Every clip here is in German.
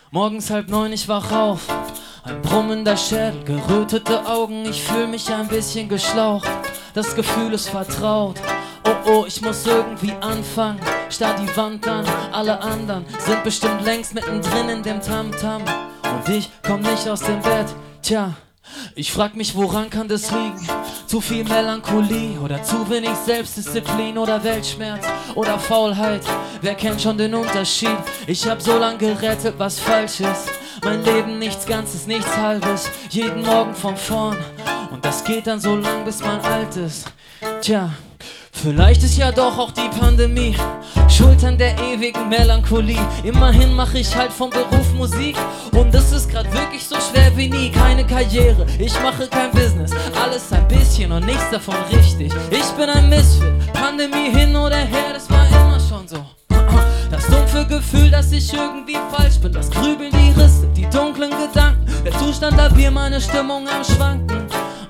Morgens 8:30, ich wach auf. Ein brummender Schädel, gerötete Augen, ich fühl mich ein bisschen geschlaucht. Das Gefühl ist vertraut. Oh oh, ich muss irgendwie anfangen. Starr die Wand an, alle anderen sind bestimmt längst mittendrin in dem Tamtam. Und ich komm nicht aus dem Bett, tja. Ich frag mich, woran kann das liegen? Zu viel Melancholie oder zu wenig Selbstdisziplin oder Weltschmerz oder Faulheit? Wer kennt schon den Unterschied? Ich hab so lang gerettet, was falsch ist. Mein Leben nichts Ganzes, nichts Halbes. Jeden Morgen von vorn. Und das geht dann so lang, bis man alt ist. Tja, vielleicht ist ja doch auch die Pandemie schuld an der ewigen Melancholie. Immerhin mache ich halt vom Beruf Musik und es ist grad wirklich so schwer wie nie. Keine Karriere, ich mache kein Business, alles ein bisschen und nichts davon richtig. Ich bin ein Misfit, Pandemie hin oder her, das war immer schon so. Das dumpfe Gefühl, dass ich irgendwie falsch bin, das Grübeln, die Risse, die dunklen Gedanken, der Zustand labil, meine Stimmung am Schwanken.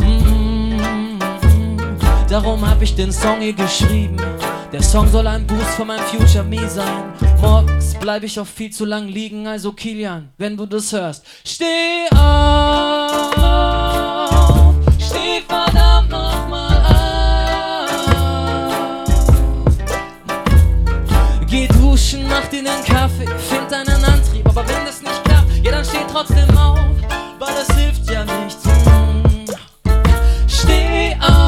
Darum hab ich den Song hier geschrieben. Der Song soll ein Boost für mein Future Me sein. Morgens bleib ich oft viel zu lang liegen, also Kilian, wenn du das hörst, steh auf, steh verdammt nochmal auf. Geh duschen, mach dir nen Kaffee, find deinen Antrieb, aber wenn das nicht klappt, ja dann steh trotzdem auf, weil es hilft ja nichts. Steh auf.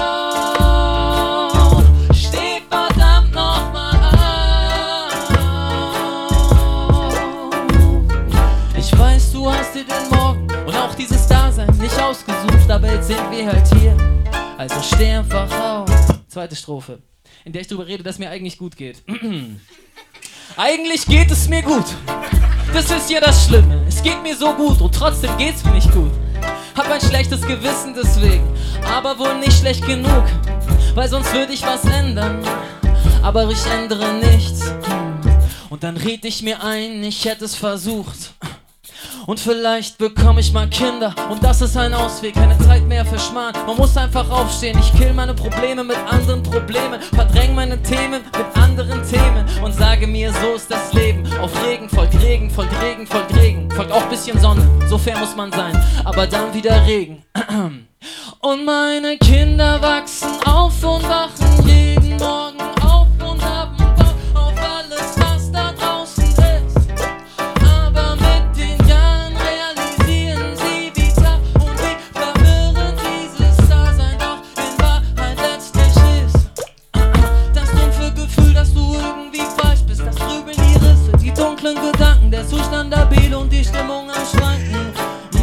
Du hast dir den Morgen und auch dieses Dasein nicht ausgesucht, aber jetzt sind wir halt hier, also steh einfach auf. Zweite Strophe, in der ich darüber rede, dass mir eigentlich gut geht. Eigentlich geht es mir gut, das ist ja das Schlimme. Es geht mir so gut und trotzdem geht's mir nicht gut. Hab ein schlechtes Gewissen deswegen, aber wohl nicht schlecht genug, weil sonst würde ich was ändern, aber ich ändere nichts. Und dann red ich mir ein, ich hätte es versucht. Und vielleicht bekomme ich mal Kinder und das ist ein Ausweg, keine Zeit mehr für Schmarrn. Man muss einfach aufstehen, ich kill meine Probleme mit anderen Problemen, verdräng meine Themen mit anderen Themen und sage mir, so ist das Leben. Auf Regen folgt Regen, folgt Regen, folgt Regen, folgt auch bisschen Sonne, so fair muss man sein, aber dann wieder Regen. Und meine Kinder wachsen auf und wachen jeden Morgen auf und haben Bock auf alles, was da draußen ist. Aber mit den Jahren realisieren sie, wie tough und wie verwirrend dieses Dasein doch in Wahrheit letztlich ist. Das dumpfe Gefühl, dass du irgendwie falsch bist, das Grübeln, die Risse, die dunklen Gedanken, der Zustand labil und die Stimmung am Schwanken.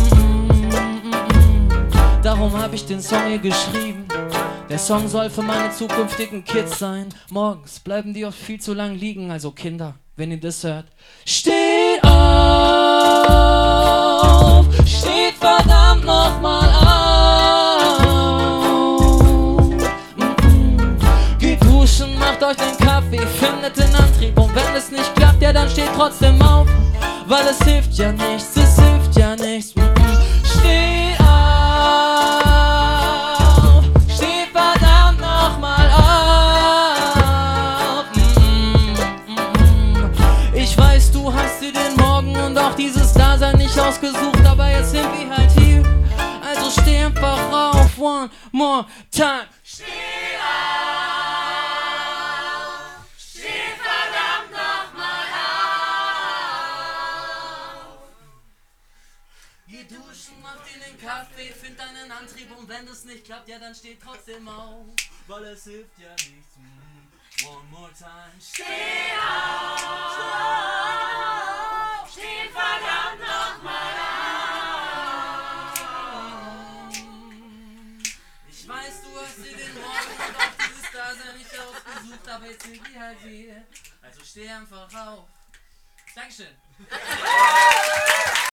Darum hab ich den Song hier geschrieben. Der Song soll für meine zukünftigen Kids sein. Morgens bleiben die oft viel zu lang liegen, also Kinder, wenn ihr das hört, steht auf, steht verdammt nochmal auf. Geht duschen, macht euch den Kaffee, findet den Antrieb und wenn es nicht klappt, ja dann steht trotzdem auf, weil es hilft ja nichts, es hilft ja nichts. Steht auf, steht verdammt nochmal auf. Ich weiß, du hast dir den Morgen und auch dieses Dasein nicht ausgesucht, aber jetzt sind wir halt hier, also steh einfach auf, one more time. Steh auf, steh verdammt nochmal auf. Geh duschen, mach dir den Kaffee, find deinen Antrieb und wenn das nicht klappt, ja dann steh trotzdem auf, weil es hilft ja nichts. One more time. Steh auf, steh verdammt nochmal auf. Ich weiß, du hast dir den Morgen und auch dieses Dasein nicht ausgesucht, aber jetzt sind wir halt hier, also steh einfach auf. Dankeschön.